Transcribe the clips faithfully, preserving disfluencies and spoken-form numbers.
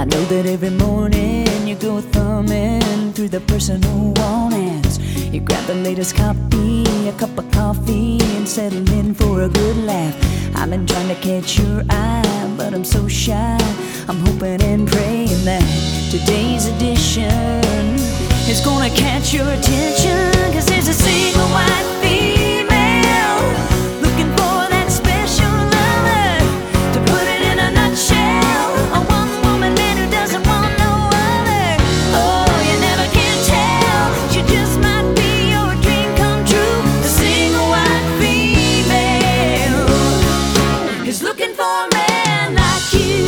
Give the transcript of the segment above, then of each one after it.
I know that every morning you go thumbing through the personal warnings. You grab the latest copy, a cup of coffee, and settle in for a good laugh. I've been trying to catch your eye, but I'm so shy. I'm hoping and praying that today's edition is gonna catch your attention. Cause there's a single white female looking for that special lover to put it in a nutshell. A one-woman man who doesn't want no other. Oh, you never can tell, she just might be your dream come true. The single white female is looking for a man like you.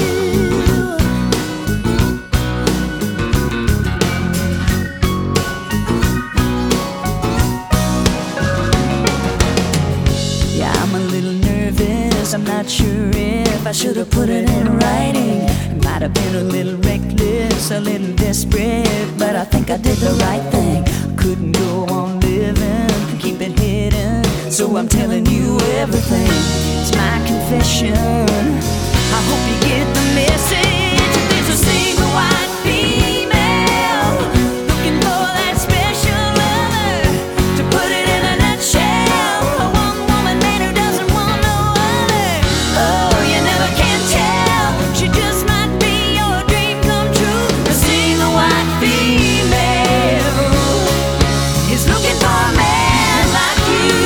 I'm not sure if I should have put it in writing. It might have been a little reckless, a little desperate, but I think I did the right thing. I couldn't go on living, keep it hidden, so I'm telling you everything. It's my confession, I hope you get the message. There's a single white female looking for that special lover to put it in a nutshell. A one-woman man who doesn't want no other. Oh, you never can tell, she just might be your dream come true. The single white female is looking for a man like you.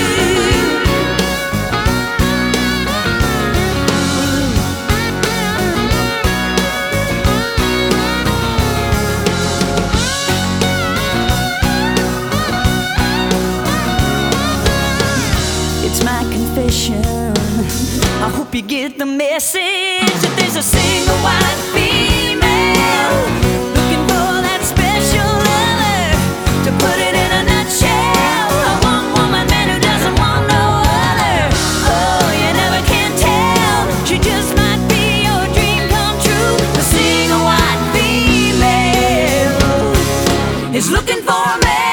It's my confession, I hope you get the message. That there's a single white female looking for that special lover to put it in a nutshell. A one-woman man who doesn't want no other. Oh, you never can tell, she just might be your dream come true. The single white female is looking for a man.